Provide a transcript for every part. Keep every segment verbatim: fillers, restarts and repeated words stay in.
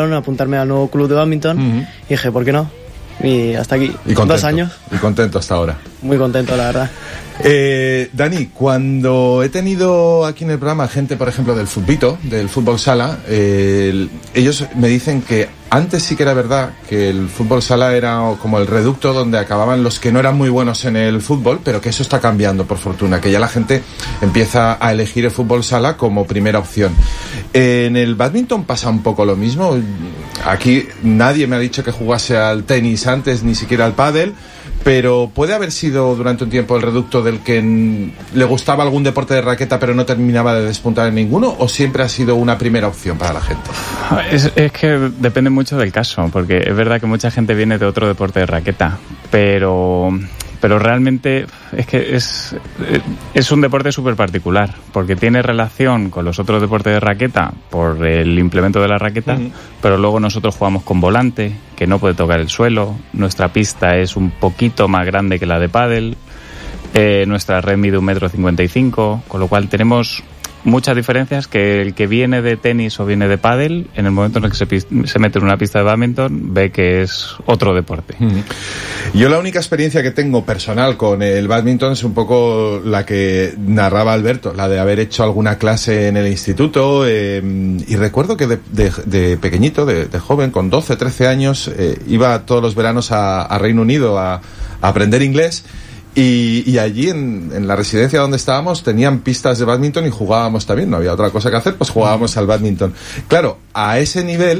llamaron a apuntarme al nuevo club de bádminton uh-huh. y dije, ¿por qué no? Y hasta aquí, y contento, dos años. Y contento hasta ahora. Muy contento, la verdad. Eh, Dani, cuando he tenido aquí en el programa gente, por ejemplo, del futbito, del fútbol sala, eh, ellos me dicen que antes sí que era verdad que el fútbol sala era como el reducto donde acababan los que no eran muy buenos en el fútbol, pero que eso está cambiando, por fortuna, que ya la gente empieza a elegir el fútbol sala como primera opción. Eh, en el bádminton pasa un poco lo mismo. Aquí nadie me ha dicho que jugase al tenis antes, ni siquiera al pádel, pero puede haber sido durante un tiempo el reducto del que n- le gustaba algún deporte de raqueta pero no terminaba de despuntar en ninguno, o siempre ha sido una primera opción para la gente. Es, es que depende mucho del caso, porque es verdad que mucha gente viene de otro deporte de raqueta, pero pero realmente es que es, es un deporte súper particular, porque tiene relación con los otros deportes de raqueta por el implemento de la raqueta, uh-huh. pero luego nosotros jugamos con volante, que no puede tocar el suelo, nuestra pista es un poquito más grande que la de pádel, eh, nuestra red mide un metro cincuenta y cinco, con lo cual tenemos muchas diferencias que el que viene de tenis o viene de pádel, en el momento en el que se, se mete en una pista de bádminton, ve que es otro deporte. Mm. Yo la única experiencia que tengo personal con el bádminton es un poco la que narraba Alberto, la de haber hecho alguna clase en el instituto, eh, y recuerdo que de, de, de pequeñito, de, de joven, con doce, trece años, eh, iba todos los veranos a, a Reino Unido a, a aprender inglés. Y, y allí en, en la residencia donde estábamos tenían pistas de bádminton y jugábamos también, no había otra cosa que hacer, pues jugábamos al bádminton. Claro, a ese nivel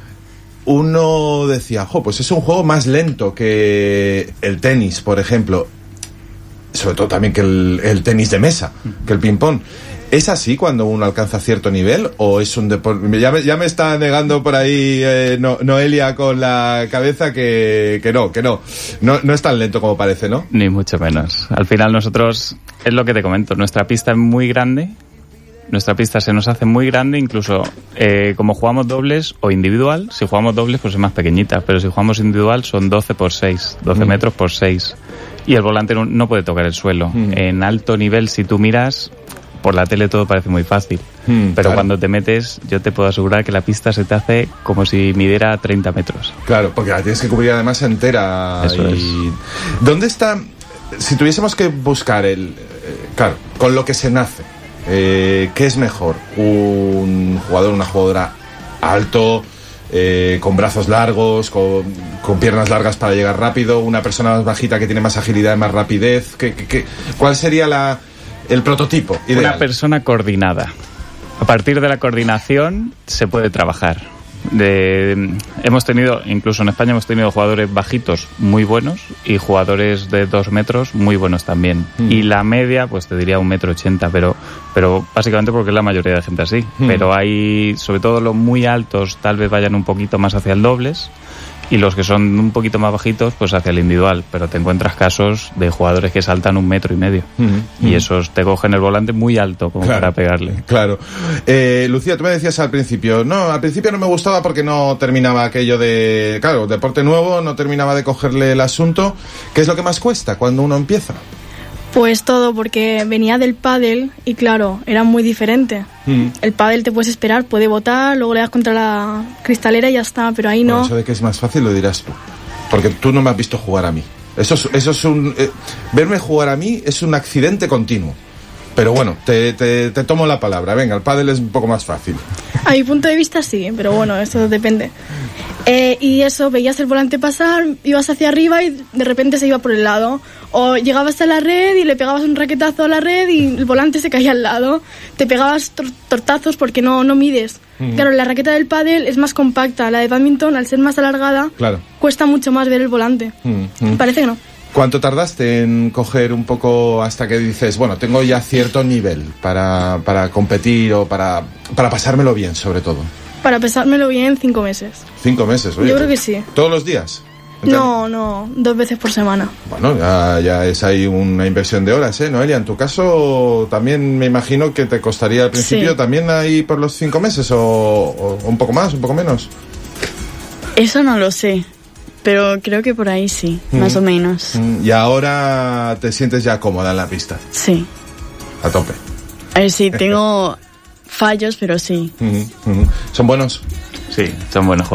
uno decía, jo, pues es un juego más lento que el tenis, por ejemplo, sobre todo también que el, el tenis de mesa, que el ping-pong. ¿Es así cuando uno alcanza cierto nivel o es un deporte? Ya me, ya me está negando por ahí eh, no, Noelia con la cabeza que, que no, que no. no. No es tan lento como parece, ¿no? Ni mucho menos. Al final nosotros, es lo que te comento, nuestra pista es muy grande, nuestra pista se nos hace muy grande, incluso eh, como jugamos dobles o individual, si jugamos dobles pues es más pequeñita, pero si jugamos individual son doce por seis, doce mm. metros por seis. Y el volante no, no puede tocar el suelo. Mm. En alto nivel, si tú miras, por la tele todo parece muy fácil, hmm, pero claro. Cuando te metes, yo te puedo asegurar que la pista se te hace como si midiera treinta metros. Claro, porque la tienes que cubrir además entera. Eso y... es. ¿Dónde está? Si tuviésemos que buscar el... Eh, claro, con lo que se nace, eh, ¿qué es mejor? ¿Un jugador, una jugadora alto, eh, con brazos largos, con, con piernas largas para llegar rápido, una persona más bajita que tiene más agilidad y más rapidez? ¿Qué, qué, qué, ¿Cuál sería la... el prototipo ideal? Una persona coordinada. A partir de la coordinación se puede trabajar. De, hemos tenido, incluso en España hemos tenido jugadores bajitos muy buenos y jugadores de dos metros muy buenos también. Mm. Y la media, pues te diría un metro ochenta, pero, pero básicamente porque es la mayoría de gente así. Mm. Pero hay, sobre todo los muy altos, tal vez vayan un poquito más hacia el dobles. Y los que son un poquito más bajitos, pues hacia el individual. Pero te encuentras casos de jugadores que saltan un metro y medio. Mm-hmm. Y esos te cogen el volante muy alto como claro, para pegarle. Claro. Eh, Lucía, tú me decías al principio, no, al principio no me gustaba porque no terminaba aquello de, claro, deporte nuevo, no terminaba de cogerle el asunto. ¿Qué es lo que más cuesta cuando uno empieza? Pues todo, porque venía del pádel y claro, era muy diferente. Mm. El pádel te puedes esperar, puede botar, luego le das contra la cristalera y ya está, pero ahí no. Bueno, eso de que es más fácil lo dirás tú, porque tú no me has visto jugar a mí. Eso es, eso es un... Eh, verme jugar a mí es un accidente continuo. Pero bueno, te, te, te tomo la palabra. Venga, el pádel es un poco más fácil. A mi punto de vista sí, pero bueno, eso depende. Eh, y eso, veías el volante pasar, ibas hacia arriba y de repente se iba por el lado. O llegabas a la red y le pegabas un raquetazo a la red y el volante se caía al lado. Te pegabas tor- tortazos porque no, no mides. Uh-huh. Claro, la raqueta del pádel es más compacta. La de bádminton, al ser más alargada, claro, cuesta mucho más ver el volante. Uh-huh. Parece que no. ¿Cuánto tardaste en coger un poco hasta que dices, bueno, tengo ya cierto nivel para, para competir o para, para pasármelo bien, sobre todo? Para pasármelo bien, cinco meses. ¿Cinco meses? Oye, yo creo que sí. ¿Todos los días? Entonces, no, no, dos veces por semana. Bueno, ya, ya es ahí una inversión de horas, ¿eh, Noelia? En tu caso también me imagino que te costaría al principio, sí. ¿También ahí por los cinco meses o, o un poco más, un poco menos? Eso no lo sé. Pero creo que por ahí sí, mm. más o menos. Mm. ¿Y ahora te sientes ya cómoda en la pista? Sí. A tope. A ver, sí, tengo fallos, pero sí. Mm-hmm. Mm-hmm. ¿Son buenos? Sí, son buenos jugadores.